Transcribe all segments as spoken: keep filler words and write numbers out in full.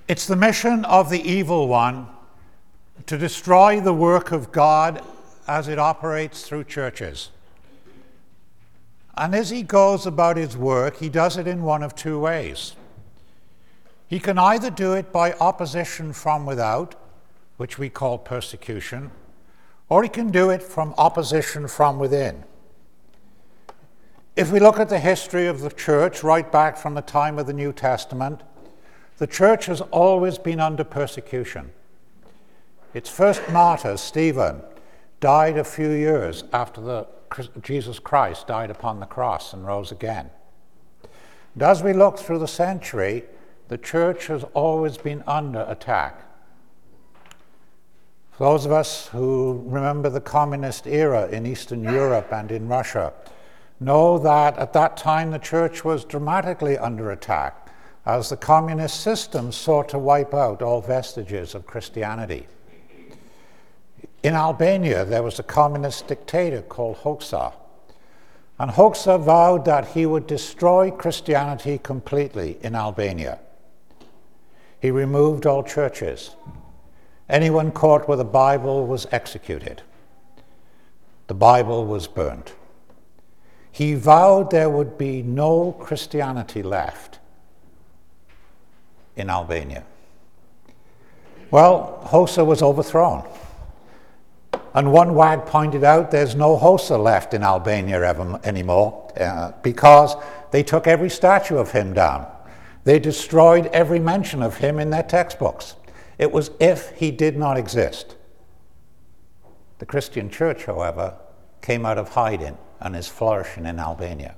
It's the mission of the evil one to destroy the work of God as it operates through churches. And as he goes about his work, he does it in one of two ways. He can either do it by opposition from without, which we call persecution, or he can do it from opposition from within. If we look at the history of the church right back from the time of the New Testament, the church has always been under persecution. Its first martyr, Stephen, died a few years after the, Jesus Christ died upon the cross and rose again. And as we look through the century, the church has always been under attack. For those of us who remember the communist era in Eastern Europe and in Russia, know that at that time the church was dramatically under attack as the communist system sought to wipe out all vestiges of Christianity. In Albania, there was a communist dictator called Hoxha, and Hoxha vowed that he would destroy Christianity completely in Albania. He removed all churches. Anyone caught with a Bible was executed. The Bible was burnt. He vowed there would be no Christianity left in Albania. Well, Hoxha was overthrown. And one wag pointed out there's no Hoxha left in Albania ever, anymore uh, because they took every statue of him down. They destroyed every mention of him in their textbooks. It was if he did not exist. The Christian church, however, came out of hiding and is flourishing in Albania.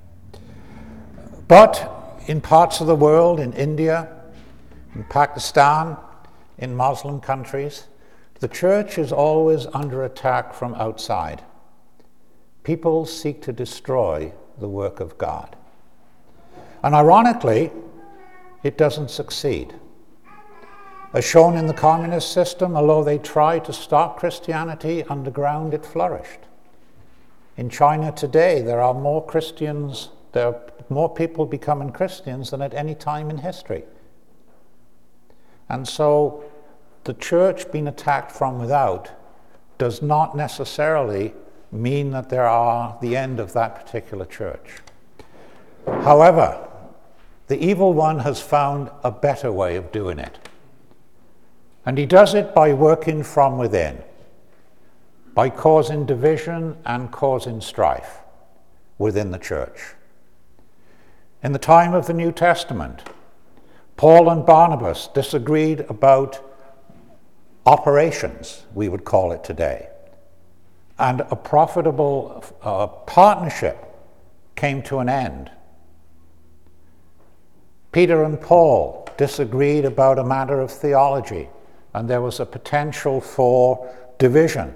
But in parts of the world, in India, in Pakistan, in Muslim countries, the church is always under attack from outside. People seek to destroy the work of God. And ironically, it doesn't succeed. As shown in the communist system, although they tried to stop Christianity, underground it flourished. In China today, there are more Christians, there are more people becoming Christians than at any time in history. And so the church being attacked from without does not necessarily mean that there are the end of that particular church. However, the evil one has found a better way of doing it. And he does it by working from within, by causing division and causing strife within the church. In the time of the New Testament, Paul and Barnabas disagreed about operations, we would call it today, and a profitable uh, partnership came to an end. Peter and Paul disagreed about a matter of theology, and there was a potential for division.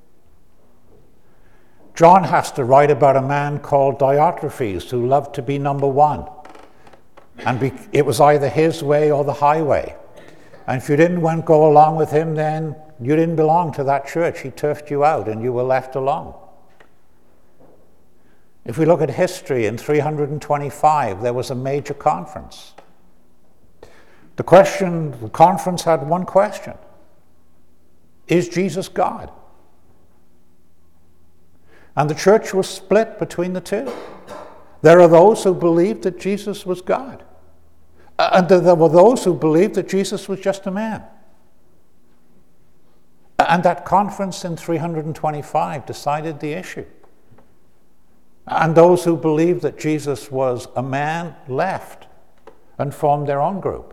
John has to write about a man called Diotrephes who loved to be number one, and be, it was either his way or the highway. And if you didn't want to go along with him, then you didn't belong to that church. He turfed you out and you were left alone. If we look at history, in three hundred twenty-five, there was a major conference. The question, the conference had one question: is Jesus God? And the church was split between the two. There are those who believed that Jesus was God. And there were those who believed that Jesus was just a man. And that conference in three hundred twenty-five decided the issue. And those who believed that Jesus was a man left and formed their own group.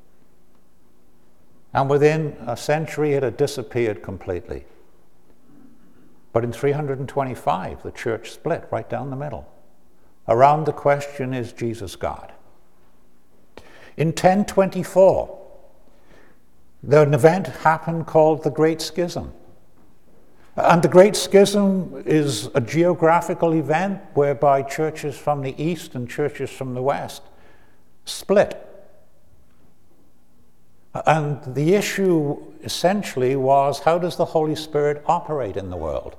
And within a century it had disappeared completely. But in three hundred twenty-five, the church split right down the middle around the question, is Jesus God? In ten twenty-four, an event happened called the Great Schism. And the Great Schism is a geographical event whereby churches from the east and churches from the west split. And the issue essentially was, how does the Holy Spirit operate in the world?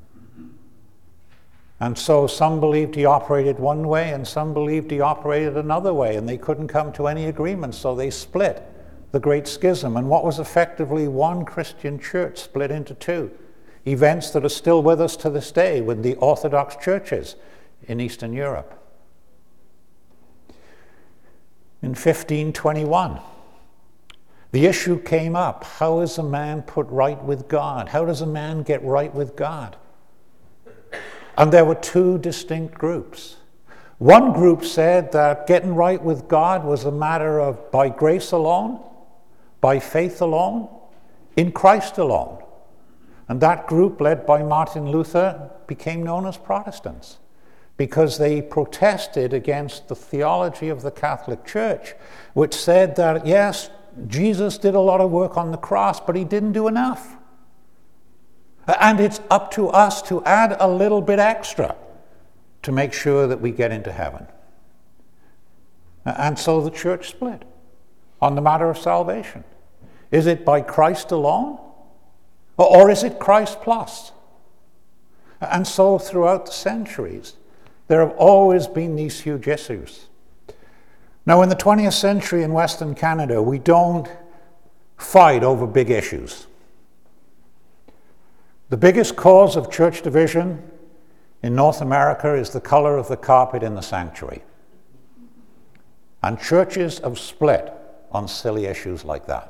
And so some believed he operated one way and some believed he operated another way, and they couldn't come to any agreement, so they split the Great Schism and what was effectively one Christian church split into two. Events that are still with us to this day with the Orthodox churches in Eastern Europe. In fifteen twenty-one, the issue came up. How is a man put right with God? How does a man get right with God? And there were two distinct groups. One group said that getting right with God was a matter of by grace alone, by faith alone, in Christ alone. And that group, led by Martin Luther, became known as Protestants because they protested against the theology of the Catholic Church, which said that, yes, Jesus did a lot of work on the cross, but he didn't do enough. And it's up to us to add a little bit extra to make sure that we get into heaven. And so the church split on the matter of salvation. Is it by Christ alone? Or is it Christ plus? And so throughout the centuries, there have always been these huge issues. Now, in the twentieth century in Western Canada, we don't fight over big issues. The biggest cause of church division in North America is the color of the carpet in the sanctuary. And churches have split on silly issues like that.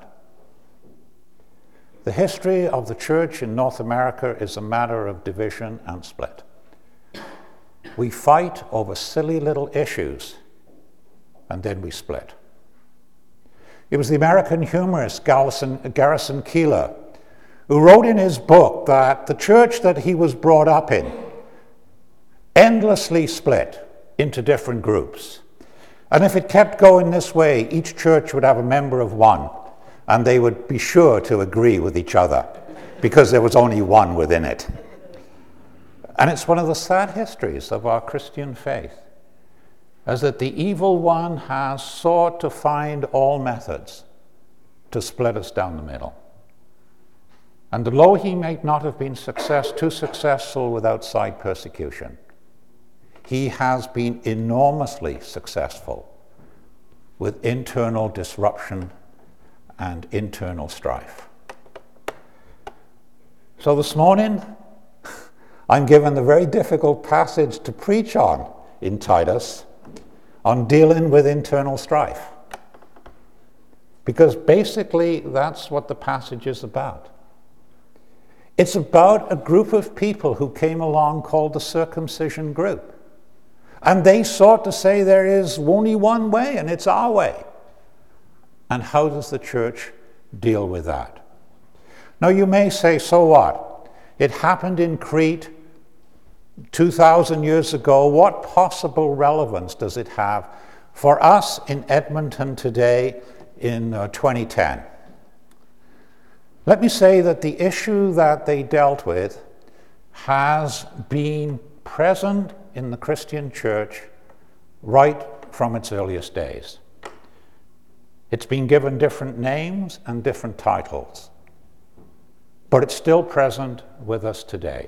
The history of the church in North America is a matter of division and split. We fight over silly little issues, and then we split. It was the American humorist Garrison, Garrison Keillor who wrote in his book that the church that he was brought up in endlessly split into different groups. And if it kept going this way, each church would have a member of one, and they would be sure to agree with each other because there was only one within it. And it's one of the sad histories of our Christian faith, as that the evil one has sought to find all methods to split us down the middle. And although he may not have been success, too successful with outside persecution, he has been enormously successful with internal disruption and internal strife. So this morning, I'm given the very difficult passage to preach on in Titus on dealing with internal strife. Because basically that's what the passage is about. It's about a group of people who came along called the circumcision group. And they sought to say there is only one way, and it's our way. And how does the church deal with that? Now you may say, so what? It happened in Crete two thousand years ago. What possible relevance does it have for us in Edmonton today in uh, twenty ten? Let me say that the issue that they dealt with has been present in the Christian church right from its earliest days. It's been given different names and different titles, but it's still present with us today.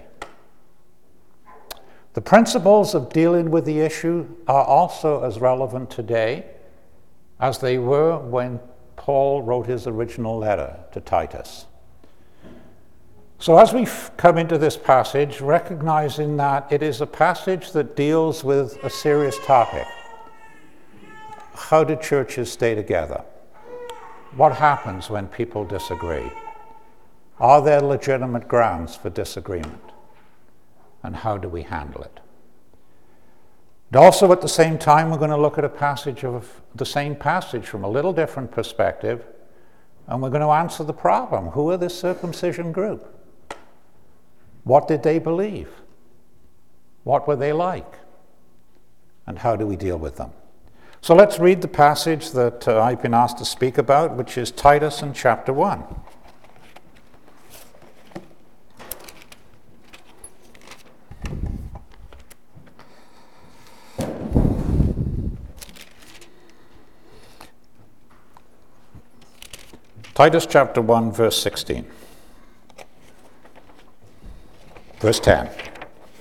The principles of dealing with the issue are also as relevant today as they were when Paul wrote his original letter to Titus. So as we come into this passage, recognizing that it is a passage that deals with a serious topic. How do churches stay together? What happens when people disagree? Are there legitimate grounds for disagreement? And how do we handle it? And also at the same time, we're going to look at a passage of the same passage from a little different perspective, and we're going to answer the problem. Who are this circumcision group? What did they believe? What were they like? And how do we deal with them? So let's read the passage that uh, I've been asked to speak about, which is Titus in chapter one. Titus chapter one, verse sixteen. Verse ten.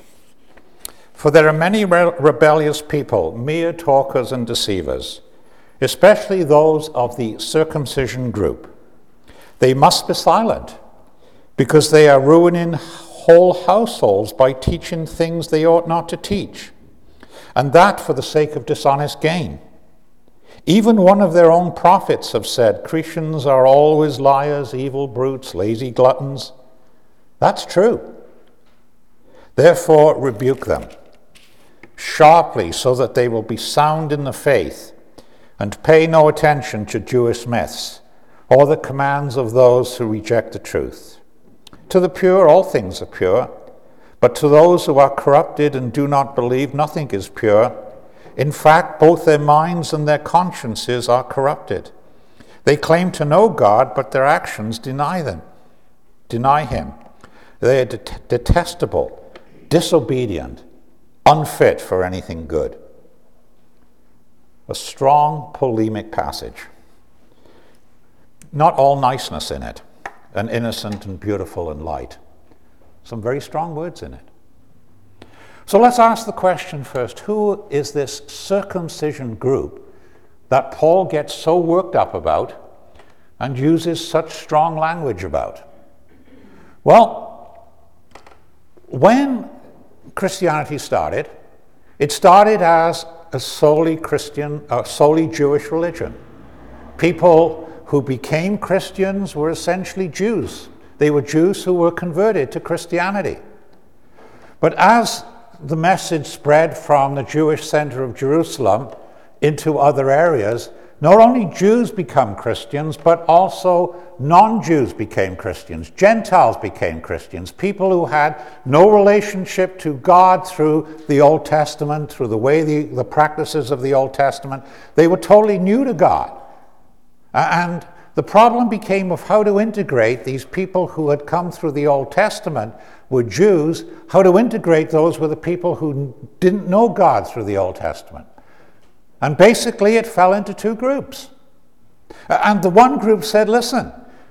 For there are many re- rebellious people, mere talkers and deceivers, especially those of the circumcision group. They must be silent because they are ruining whole households by teaching things they ought not to teach, and that for the sake of dishonest gain. Even one of their own prophets have said, Christians are always liars, evil brutes, lazy gluttons. That's true. Therefore, rebuke them sharply so that they will be sound in the faith and pay no attention to Jewish myths or the commands of those who reject the truth. To the pure, all things are pure, but to those who are corrupted and do not believe, nothing is pure. In fact, both their minds and their consciences are corrupted. They claim to know God, but their actions deny them, deny him. They are det- detestable, disobedient, unfit for anything good. A strong polemic passage. Not all niceness in it, and innocent and beautiful and light. Some very strong words in it. So let's ask the question first, who is this circumcision group that Paul gets so worked up about and uses such strong language about? Well, when Christianity started, it started as a solely Christian, a solely Jewish religion. People who became Christians were essentially Jews. They were Jews who were converted to Christianity. But as the message spread from the Jewish center of Jerusalem into other areas, not only Jews become Christians, but also non-Jews became Christians. Gentiles became Christians. People who had no relationship to God through the Old Testament, through the way the, the practices of the Old Testament, they were totally new to God. And the problem became of how to integrate these people who had come through the Old Testament, were Jews, how to integrate those with the people who didn't know God through the Old Testament. And basically it fell into two groups. And the one group said, listen,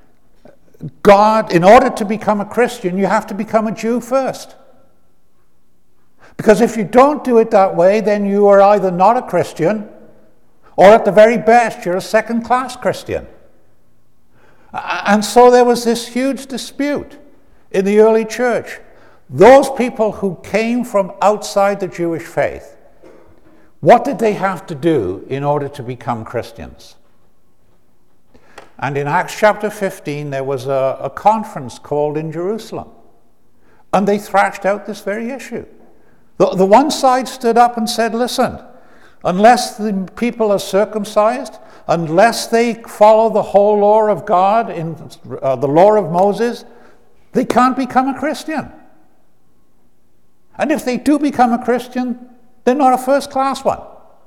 God, in order to become a Christian, you have to become a Jew first. Because if you don't do it that way, then you are either not a Christian, or at the very best, you're a second-class Christian. And so there was this huge dispute in the early church. Those people who came from outside the Jewish faith, what did they have to do in order to become Christians? And in Acts chapter fifteen, there was a, a conference called in Jerusalem. And they thrashed out this very issue. The, the one side stood up and said, listen, unless the people are circumcised, unless they follow the whole law of God, in uh, the law of Moses, they can't become a Christian. And if they do become a Christian, they're not a first-class one.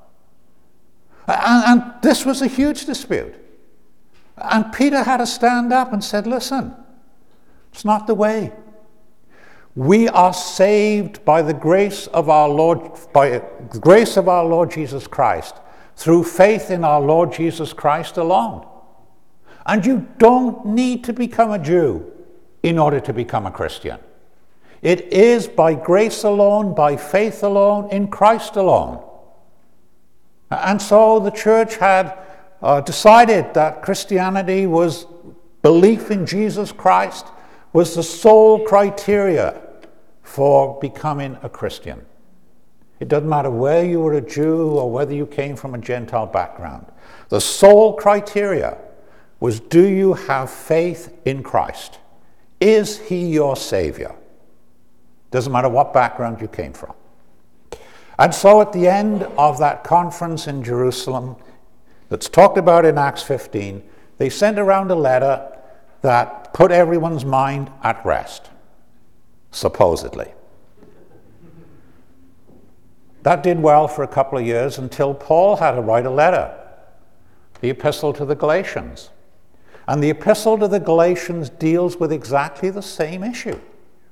And, and this was a huge dispute. And Peter had to stand up and said, listen, it's not the way. We are saved by the grace of our Lord, by the grace of our Lord Jesus Christ, through faith in our Lord Jesus Christ alone. And you don't need to become a Jew in order to become a Christian. It is by grace alone, by faith alone, in Christ alone. And so the church had uh, decided that Christianity was belief in Jesus Christ was the sole criteria for becoming a Christian. It doesn't matter where you were a Jew or whether you came from a Gentile background. The sole criteria was, do you have faith in Christ? Is he your Savior? Doesn't matter what background you came from. And so at the end of that conference in Jerusalem that's talked about in Acts fifteen, they sent around a letter that put everyone's mind at rest, supposedly. That did well for a couple of years until Paul had to write a letter, the Epistle to the Galatians. And the Epistle to the Galatians deals with exactly the same issue.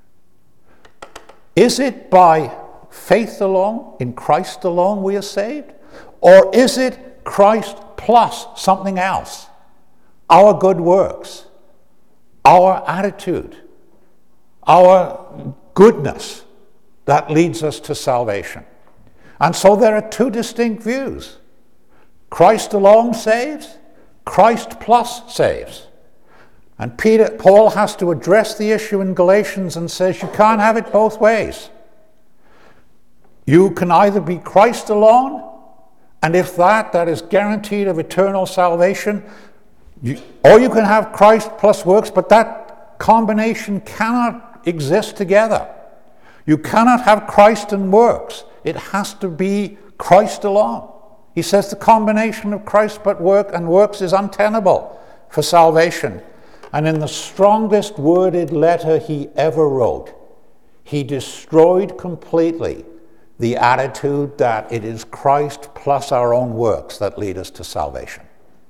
Is it by faith alone, in Christ alone, we are saved? Or is it Christ plus something else? Our good works, our attitude, our goodness that leads us to salvation. And so there are two distinct views. Christ alone saves, Christ plus saves. And Peter, Paul has to address the issue in Galatians and says you can't have it both ways. You can either be Christ alone, and if that, that is guaranteed of eternal salvation, you, or you can have Christ plus works, but that combination cannot exist together. You cannot have Christ and works. It has to be Christ alone. He says the combination of Christ but work and works is untenable for salvation. And in the strongest worded letter he ever wrote, he destroyed completely the attitude that it is Christ plus our own works that lead us to salvation.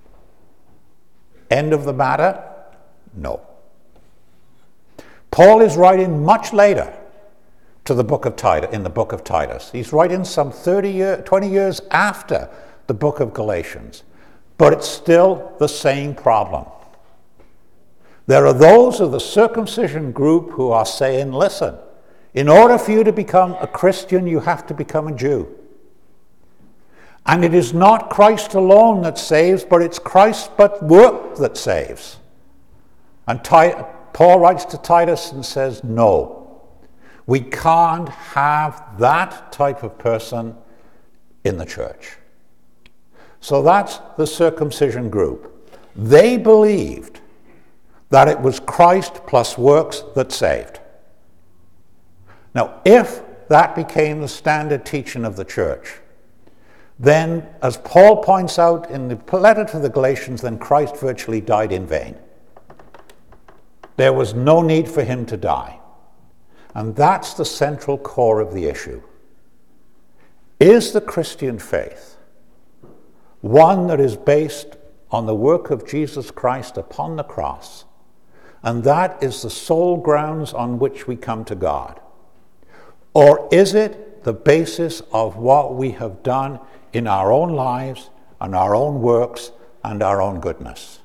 End of the matter? No. Paul is writing much later to the book of Titus, in the book of Titus. He's writing some thirty year, twenty years after the book of Galatians, but it's still the same problem. There are those of the circumcision group who are saying, listen, in order for you to become a Christian, you have to become a Jew. And it is not Christ alone that saves, but it's Christ but work that saves. And Ti- Paul writes to Titus and says, no, we can't have that type of person in the church. So that's the circumcision group. They believed that it was Christ plus works that saved. Now, if that became the standard teaching of the church, then, as Paul points out in the letter to the Galatians, then Christ virtually died in vain. There was no need for him to die. And that's the central core of the issue. Is the Christian faith one that is based on the work of Jesus Christ upon the cross, and that is the sole grounds on which we come to God? Or is it the basis of what we have done in our own lives and our own works and our own goodness?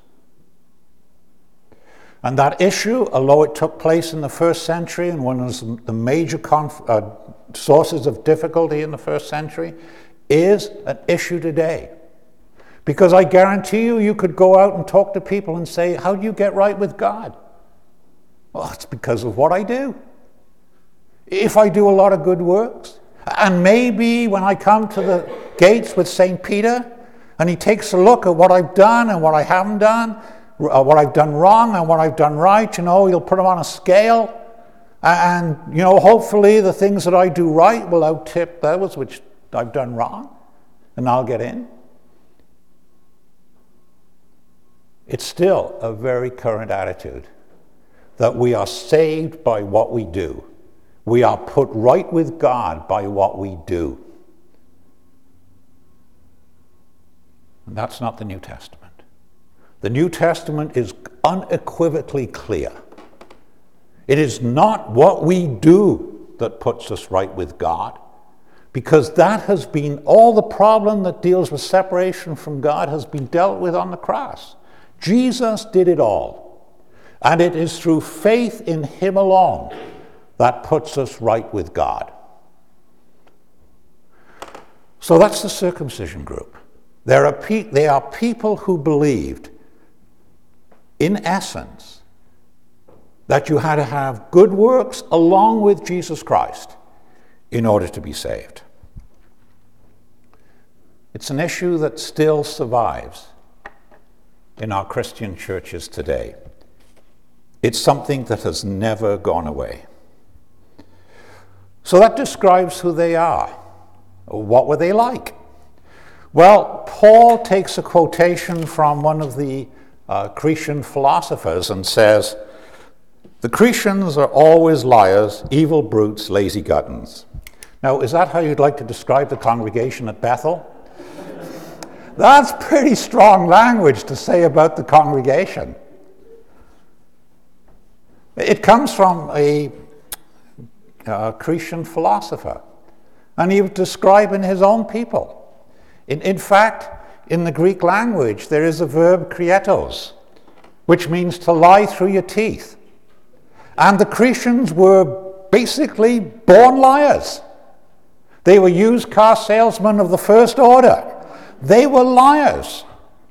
And that issue, although it took place in the first century and one of the major conf- uh, sources of difficulty in the first century, is an issue today. Because I guarantee you, you could go out and talk to people and say, how do you get right with God? Well, it's because of what I do. If I do a lot of good works, and maybe when I come to the gates with Saint Peter, and he takes a look at what I've done and what I haven't done, uh, what I've done wrong and what I've done right, you know, he'll put them on a scale, and, you know, hopefully the things that I do right will outtip those which I've done wrong, and I'll get in. It's still a very current attitude that we are saved by what we do. We are put right with God by what we do. And that's not the New Testament. The New Testament is unequivocally clear. It is not what we do that puts us right with God, because that has been all the problem that deals with separation from God has been dealt with on the cross. Jesus did it all. And it is through faith in him alone that puts us right with God. So that's the circumcision group. There are pe- they are people who believed, in essence, that you had to have good works along with Jesus Christ in order to be saved. It's an issue that still survives in our Christian churches today. It's something that has never gone away. So that describes who they are. What were they like? Well, Paul takes a quotation from one of the uh, Cretan philosophers and says, "The Cretans are always liars, evil brutes, lazy gluttons." Now, is that how you'd like to describe the congregation at Bethel? That's pretty strong language to say about the congregation. It comes from a, a Cretan philosopher, and he was describing his own people. In, in fact, in the Greek language, there is a verb krietos, which means to lie through your teeth. And the Cretans were basically born liars. They were used car salesmen of the first order. They were liars.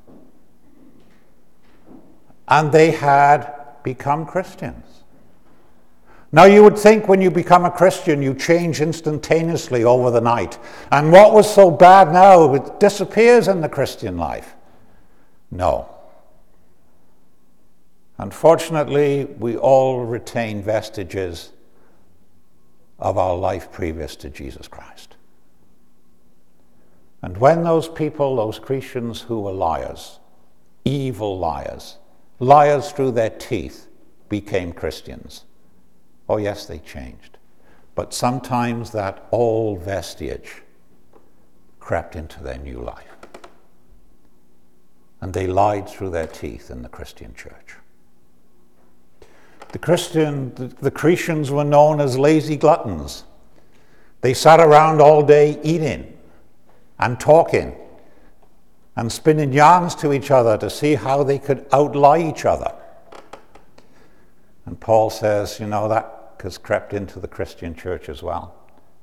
And they had become Christians. Now you would think when you become a Christian you change instantaneously over the night. And what was so bad now, it disappears in the Christian life. No. Unfortunately, we all retain vestiges of our life previous to Jesus Christ. And when those people, those Christians who were liars, evil liars, liars through their teeth, became Christians, oh yes, they changed. But sometimes that old vestige crept into their new life. And they lied through their teeth in the Christian church. The Christian, the, the Christians were known as lazy gluttons. They sat around all day eating and talking and spinning yarns to each other to see how they could outlie each other. And Paul says, you know, that has crept into the Christian church as well.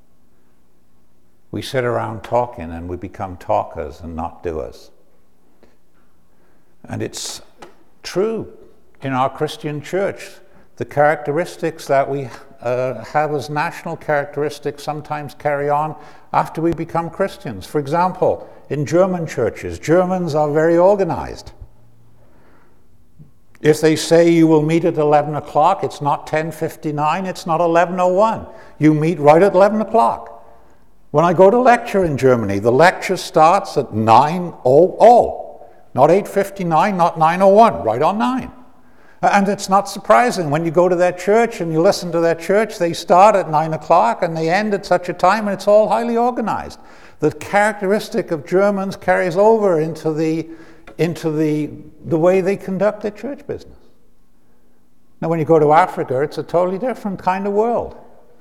We sit around talking and we become talkers and not doers. And it's true in our Christian church. The characteristics that we uh, have as national characteristics sometimes carry on after we become Christians. For example, in German churches, Germans are very organized. If they say you will meet at eleven o'clock, it's not ten fifty-nine, it's not eleven oh one. You meet right at eleven o'clock. When I go to lecture in Germany, the lecture starts at nine oh oh. Not eight fifty-nine, not nine oh one, right on nine. And it's not surprising when you go to their church and you listen to their church, they start at nine o'clock and they end at such a time, and it's all highly organized. The characteristic of Germans carries over into the into the, the way they conduct their church business. Now when you go to Africa, it's a totally different kind of world.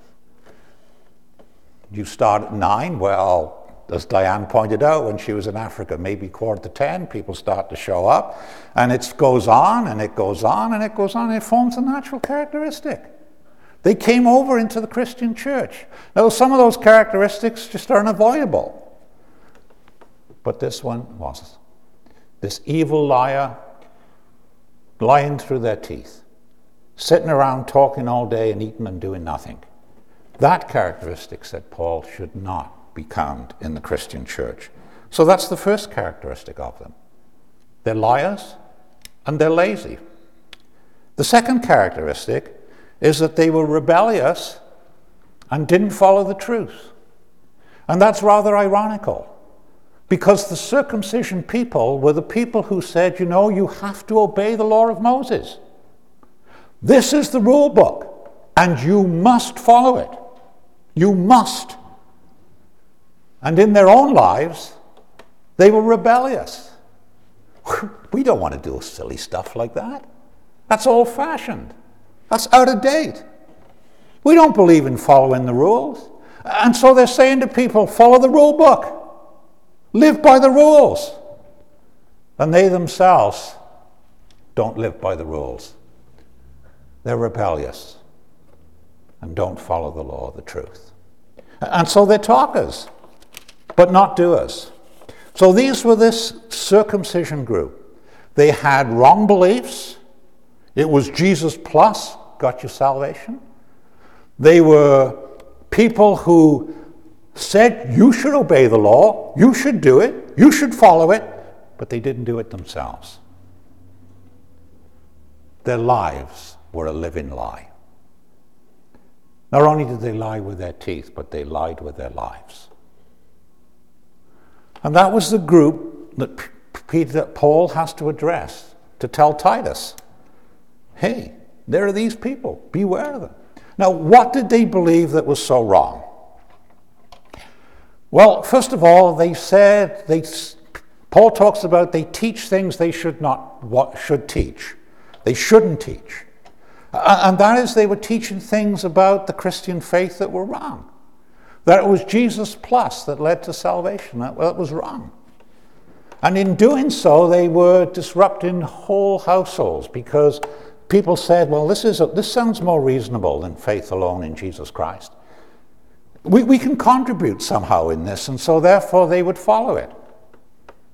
You start at nine, well, as Diane pointed out, when she was in Africa, maybe quarter to ten, people start to show up, and it goes on, and it goes on, and it goes on, and it forms a natural characteristic. They came over into the Christian church. Now, some of those characteristics just are unavoidable. But this one was. This evil liar, lying through their teeth, sitting around talking all day and eating and doing nothing. That characteristic, said Paul, should not be found in the Christian church. So that's the first characteristic of them. They're liars and they're lazy. The second characteristic is that they were rebellious and didn't follow the truth. And that's rather ironical, because the circumcision people were the people who said, you know, you have to obey the law of Moses. This is the rule book, and you must follow it. You must. And in their own lives, they were rebellious. We don't want to do silly stuff like that. That's old-fashioned. That's out of date. We don't believe in following the rules. And so they're saying to people, follow the rule book. Live by the rules. And they themselves don't live by the rules. They're rebellious and don't follow the law of the truth. And so they're talkers, but not doers. So these were this circumcision group. They had wrong beliefs. It was Jesus plus got you salvation. They were people who said you should obey the law, you should do it, you should follow it, but they didn't do it themselves. Their lives were a living lie. Not only did they lie with their teeth, but they lied with their lives. And that was the group that Peter, Paul has to address to tell Titus, hey, there are these people, beware of them. Now, what did they believe that was so wrong? Well, first of all, they said, they, Paul talks about they teach things they should not, what should teach. They shouldn't teach. And that is, they were teaching things about the Christian faith that were wrong. That it was Jesus plus that led to salvation. That, well, it was wrong. And in doing so, they were disrupting whole households, because people said, well, this, is a, this sounds more reasonable than faith alone in Jesus Christ. We, we can contribute somehow in this, and so therefore they would follow it.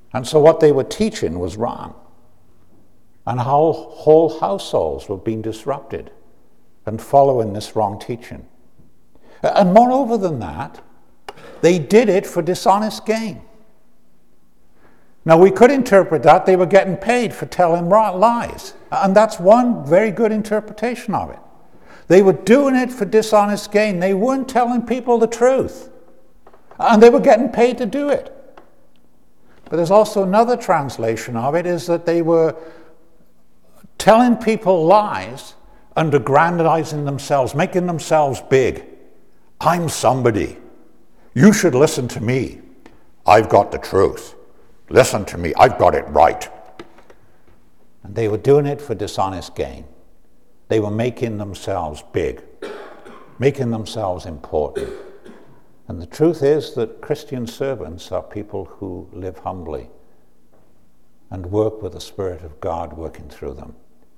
And so what they were teaching was wrong. And whole, whole households were being disrupted and following this wrong teaching. And moreover than that, they did it for dishonest gain. Now, we could interpret that they were getting paid for telling lies. And that's one very good interpretation of it. They were doing it for dishonest gain. They weren't telling people the truth. And they were getting paid to do it. But there's also another translation of it, is that they were telling people lies and aggrandizing themselves, making themselves big. I'm somebody. You should listen to me. I've got the truth. Listen to me. I've got it right. And they were doing it for dishonest gain. They were making themselves big, making themselves important. And the truth is that Christian servants are people who live humbly and work with the Spirit of God working through them.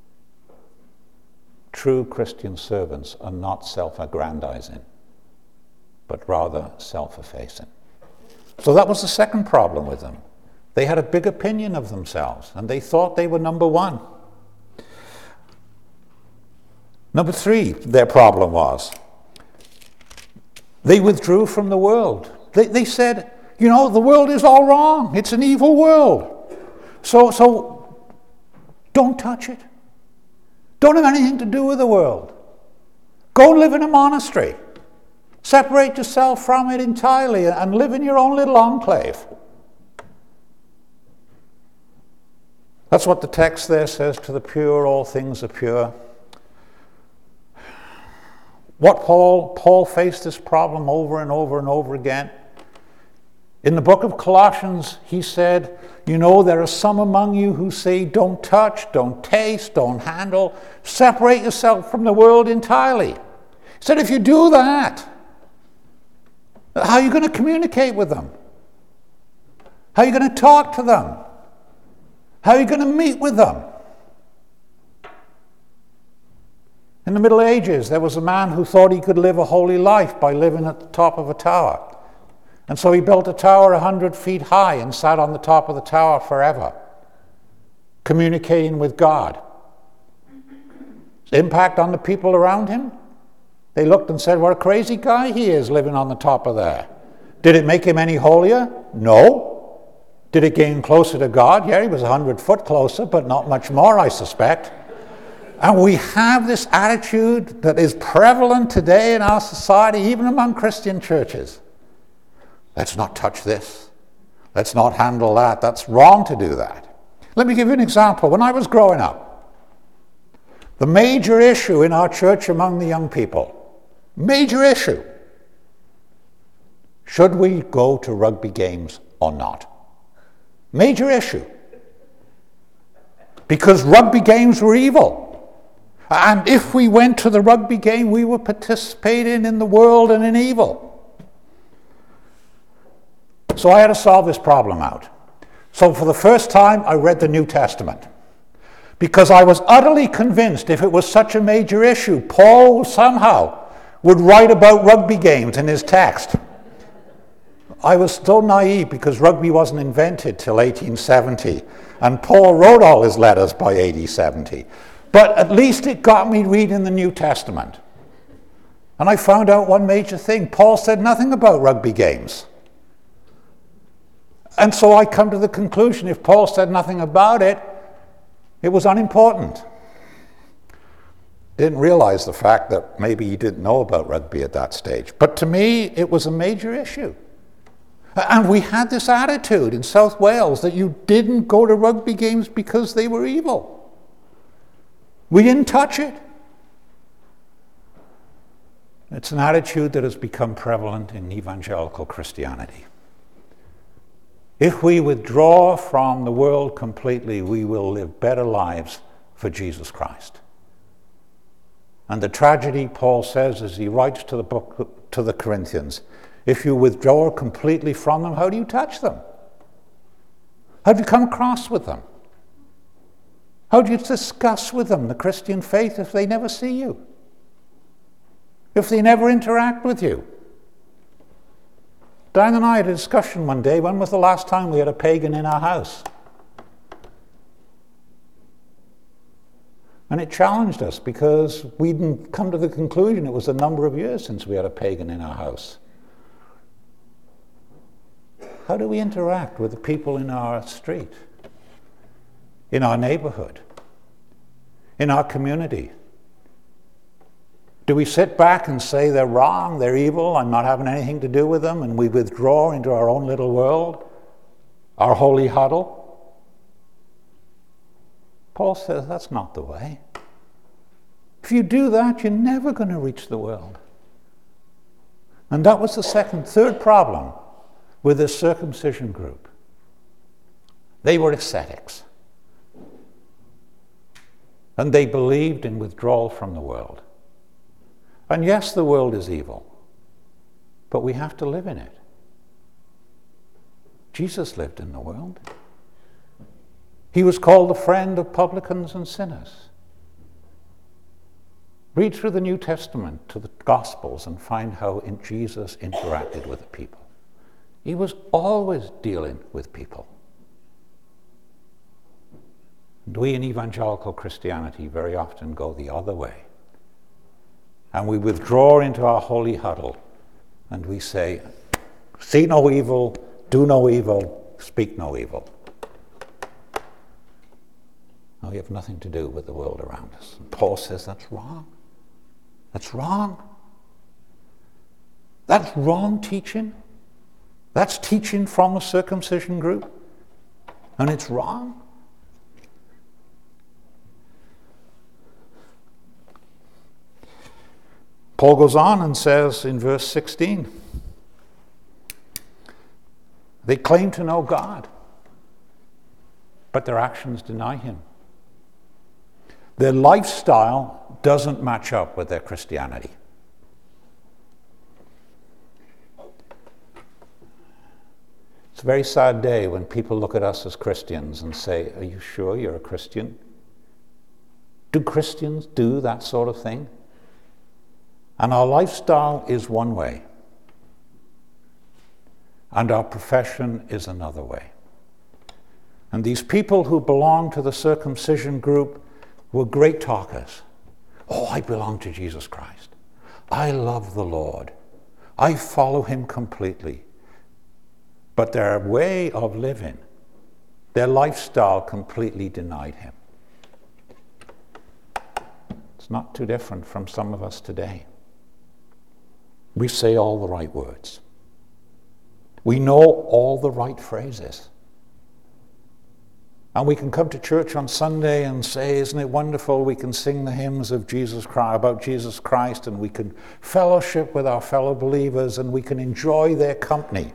True Christian servants are not self-aggrandizing, but rather self-effacing. So that was the second problem with them. They had a big opinion of themselves, and they thought they were number one. Number three, their problem was, they withdrew from the world. They, they said, you know, the world is all wrong. It's an evil world. So, so don't touch it. Don't have anything to do with the world. Go and live in a monastery. Separate yourself from it entirely and live in your own little enclave. That's what the text there says, to the pure, all things are pure. What Paul, Paul faced this problem over and over and over again. In the book of Colossians, he said, you know, there are some among you who say, don't touch, don't taste, don't handle. Separate yourself from the world entirely. He said, if you do that, how are you going to communicate with them? How are you going to talk to them? How are you going to meet with them? In the Middle Ages, there was a man who thought he could live a holy life by living at the top of a tower. And so he built a tower a hundred feet high and sat on the top of the tower forever, communicating with God. Impact on the people around him? They looked and said, what a crazy guy he is living on the top of there. Did it make him any holier? No. Did it gain closer to God? Yeah, he was a hundred foot closer, but not much more, I suspect. And we have this attitude that is prevalent today in our society, even among Christian churches. Let's not touch this. Let's not handle that. That's wrong to do that. Let me give you an example. When I was growing up, the major issue in our church among the young people, major issue, should we go to rugby games or not? Major issue. Because rugby games were evil. And if we went to the rugby game, we were participating in the world and in evil. So I had to solve this problem out. So for the first time, I read the New Testament. Because I was utterly convinced if it was such a major issue, Paul somehow would write about rugby games in his text. I was so naive because rugby wasn't invented till eighteen seventy, and Paul wrote all his letters by eighteen seventy. But at least it got me reading the New Testament. And I found out one major thing. Paul said nothing about rugby games. And so I come to the conclusion, if Paul said nothing about it, it was unimportant. Didn't realize the fact that maybe he didn't know about rugby at that stage. But to me, it was a major issue. And we had this attitude in South Wales that you didn't go to rugby games because they were evil. We didn't touch it. It's an attitude that has become prevalent in evangelical Christianity. If we withdraw from the world completely, we will live better lives for Jesus Christ. And the tragedy, Paul says, as he writes to the book to the Corinthians, if you withdraw completely from them, how do you touch them? How do you come across with them? How do you discuss with them the Christian faith if they never see you? If they never interact with you? Diane and I had a discussion one day. When was the last time we had a pagan in our house? And it challenged us because we'd come to the conclusion it was a number of years since we had a pagan in our house. How do we interact with the people in our street, in our neighborhood, in our community? Do we sit back and say they're wrong, they're evil, I'm not having anything to do with them, and we withdraw into our own little world, our holy huddle? Paul says that's not the way. If you do that, you're never going to reach the world. And that was the second, third problem with this circumcision group. They were ascetics. And they believed in withdrawal from the world. And yes, the world is evil, but we have to live in it. Jesus lived in the world. He was called the friend of publicans and sinners. Read through the New Testament to the Gospels and find how in Jesus interacted with the people. He was always dealing with people. And we in evangelical Christianity very often go the other way. And we withdraw into our holy huddle and we say, see no evil, do no evil, speak no evil. No, you have nothing to do with the world around us. And Paul says that's wrong. That's wrong. That's wrong teaching. That's teaching from a circumcision group. And it's wrong. Paul goes on and says in verse sixteen, they claim to know God, but their actions deny him. Their lifestyle doesn't match up with their Christianity. It's a very sad day when people look at us as Christians and say, are you sure you're a Christian? Do Christians do that sort of thing? And our lifestyle is one way, and our profession is another way. And these people who belong to the circumcision group were great talkers. Oh, I belong to Jesus Christ. I love the Lord. I follow him completely. But their way of living, their lifestyle completely denied him. It's not too different from some of us today. We say all the right words. We know all the right phrases. And we can come to church on Sunday and say, isn't it wonderful? We can sing the hymns of Jesus Christ, about Jesus Christ, and we can fellowship with our fellow believers, and we can enjoy their company.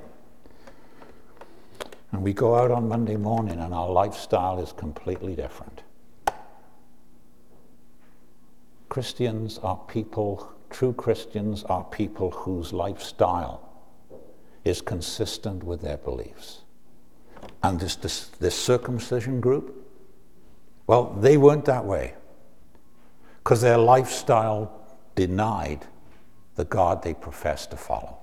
And we go out on Monday morning and our lifestyle is completely different. Christians are people, true Christians are people whose lifestyle is consistent with their beliefs. And this, this, this circumcision group, well, they weren't that way because their lifestyle denied the God they professed to follow.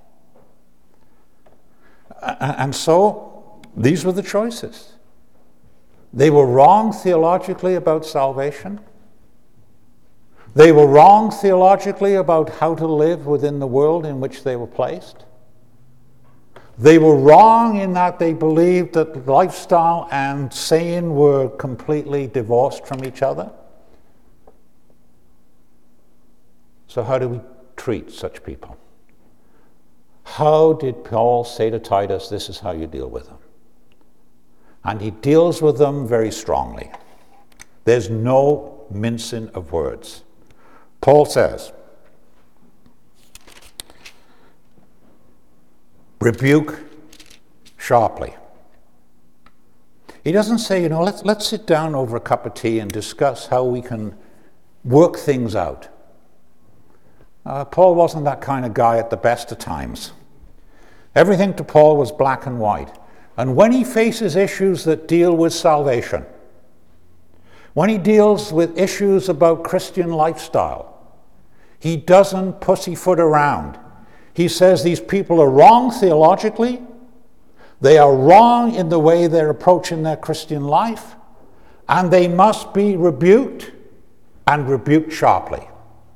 And so these were the choices. They were wrong theologically about salvation. They were wrong theologically about how to live within the world in which they were placed. They were wrong in that they believed that lifestyle and saying were completely divorced from each other. So how do we treat such people? How did Paul say to Titus, this is how you deal with them? And he deals with them very strongly. There's no mincing of words. Paul says, rebuke sharply. He doesn't say, you know, let's, let's sit down over a cup of tea and discuss how we can work things out. Uh, Paul wasn't that kind of guy at the best of times. Everything to Paul was black and white. And when he faces issues that deal with salvation, when he deals with issues about Christian lifestyle, he doesn't pussyfoot around. He says these people are wrong theologically. They are wrong in the way they're approaching their Christian life, and they must be rebuked, and rebuked sharply.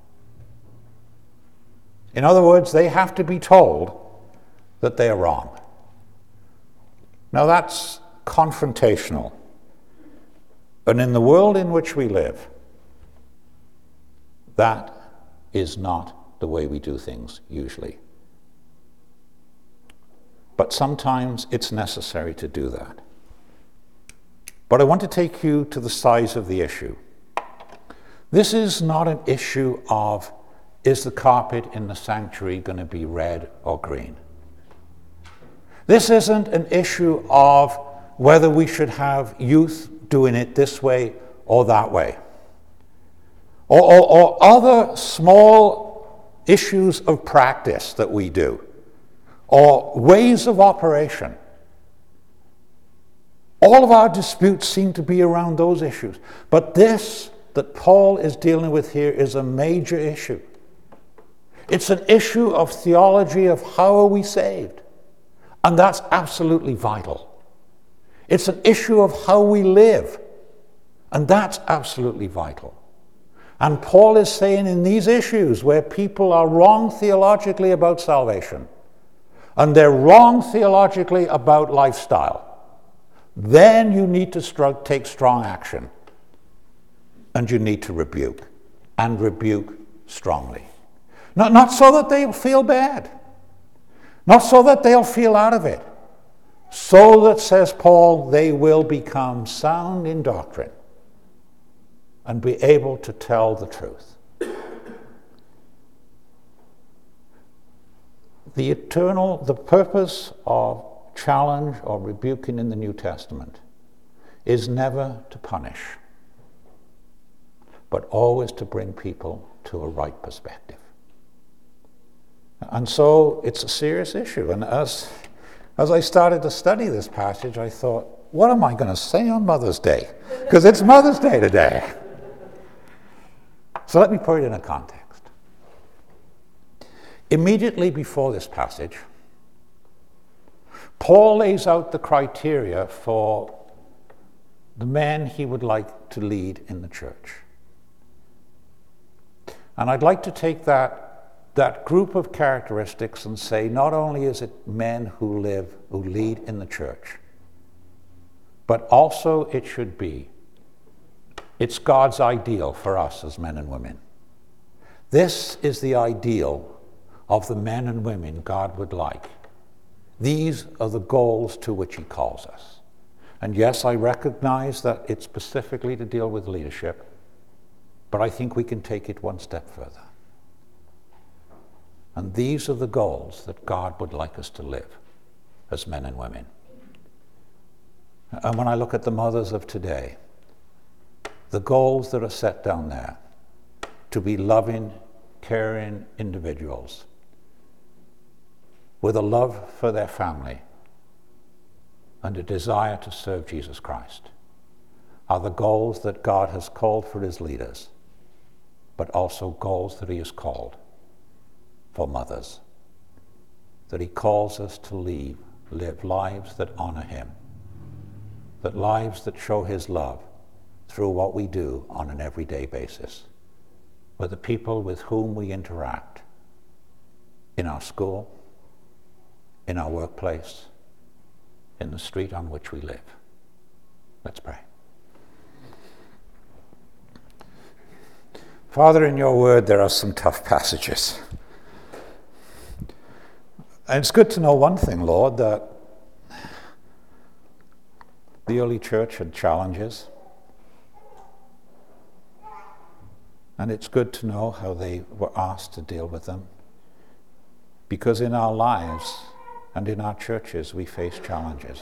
In other words, they have to be told that they are wrong. Now that's confrontational. And in the world in which we live, that is not the way we do things usually. But sometimes it's necessary to do that. But I want to take you to the size of the issue. This is not an issue of, is the carpet in the sanctuary going to be red or green? This isn't an issue of whether we should have youth doing it this way or that way. Or, or, or other small issues of practice that we do, or ways of operation. All of our disputes seem to be around those issues. But this that Paul is dealing with here is a major issue. It's an issue of theology of how are we saved. And that's absolutely vital. It's an issue of how we live. And that's absolutely vital. And Paul is saying in these issues where people are wrong theologically about salvation, and they're wrong theologically about lifestyle, then you need to stru- take strong action. And you need to rebuke, and rebuke strongly. Not, not so that they'll feel bad, not so that they'll feel out of it, so that, says Paul, they will become sound in doctrine and be able to tell the truth. The eternal, the purpose of challenge or rebuking in the New Testament is never to punish, but always to bring people to a right perspective. And so it's a serious issue. And as, as I started to study this passage, I thought, what am I going to say on Mother's Day? Because it's Mother's Day today. So let me put it in a context. Immediately before this passage, Paul lays out the criteria for the men he would like to lead in the church. And I'd like to take that, that group of characteristics and say, not only is it men who live, who lead in the church, but also it should be, it's God's ideal for us as men and women. This is the ideal of the men and women God would like. These are the goals to which he calls us. And yes, I recognize that it's specifically to deal with leadership, but I think we can take it one step further. And these are the goals that God would like us to live as men and women. And when I look at the mothers of today, the goals that are set down there, to be loving, caring individuals with a love for their family and a desire to serve Jesus Christ, are the goals that God has called for his leaders, but also goals that he has called for mothers, that he calls us to live, live lives that honor him, that lives that show his love through what we do on an everyday basis with the people with whom we interact in our school, in our workplace, in the street on which we live. Let's pray. Father, in your word there are some tough passages. And it's good to know one thing, Lord, that the early church had challenges. And it's good to know how they were asked to deal with them. Because in our lives and in our churches we face challenges.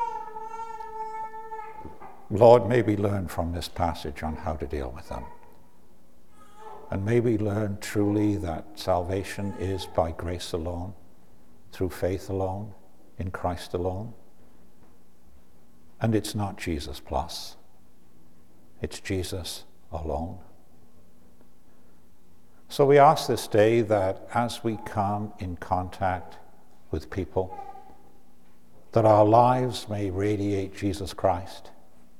Lord, may we learn from this passage on how to deal with them. And may we learn truly that salvation is by grace alone, through faith alone, in Christ alone. And it's not Jesus plus. It's Jesus alone. So we ask this day that as we come in contact with people, that our lives may radiate Jesus Christ,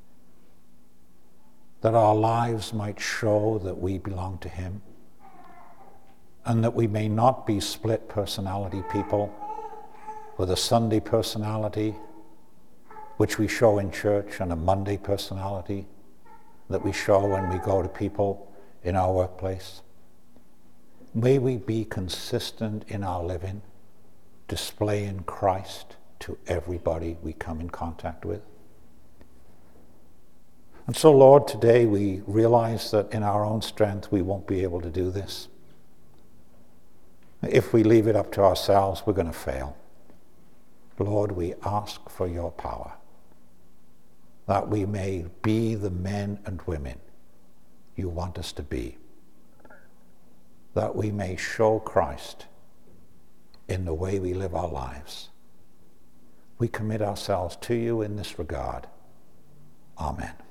that our lives might show that we belong to him, and that we may not be split personality people with a Sunday personality, which we show in church, and a Monday personality that we show when we go to people in our workplace. May we be consistent in our living, displaying Christ to everybody we come in contact with. And so, Lord, today we realize that in our own strength we won't be able to do this. If we leave it up to ourselves, we're going to fail. Lord, we ask for your power, that we may be the men and women you want us to be, that we may show Christ in the way we live our lives. We commit ourselves to you in this regard. Amen.